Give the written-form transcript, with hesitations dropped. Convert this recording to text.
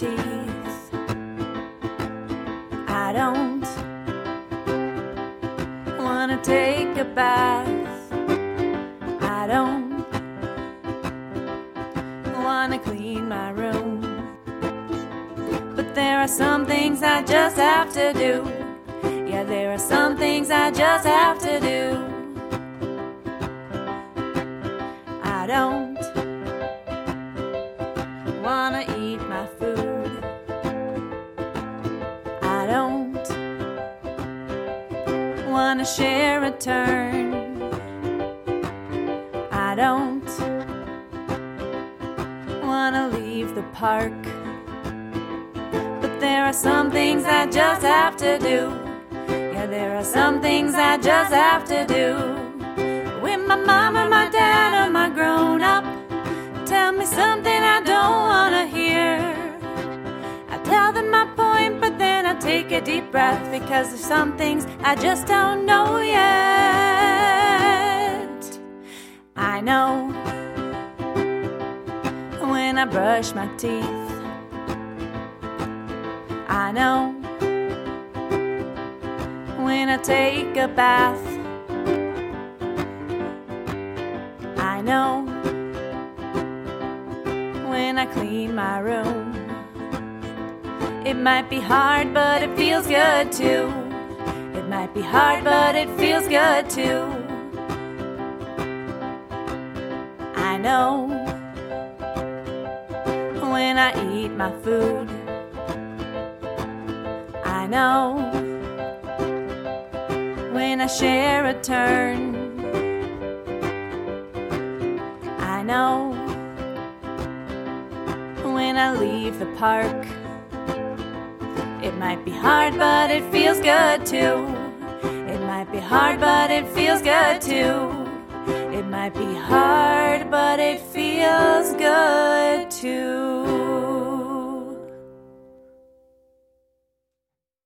teeth. I don't wanna take a bath. I don't wanna clean my room. But there are some things I just have to do. Yeah, there are some things I just have to do. I don't wanna eat my food. I don't wanna share a turn. I don't wanna leave the park. But there are some things I just have to do. Yeah, there are some things I just have to do. When my mom or my dad or my grown-up tell me something I don't wanna hear, I tell them my point, but then I take a deep breath, because there's some things I just don't know yet. I know when I brush my teeth. I know when I take a bath. I know when I clean my room. It might be hard, but it feels good too. It might be hard, but it feels good too. I know when I eat my food. I know when I share a turn. I know when I leave the park. It might be hard, but it feels good too. It might be hard, but it feels good too. It might be hard,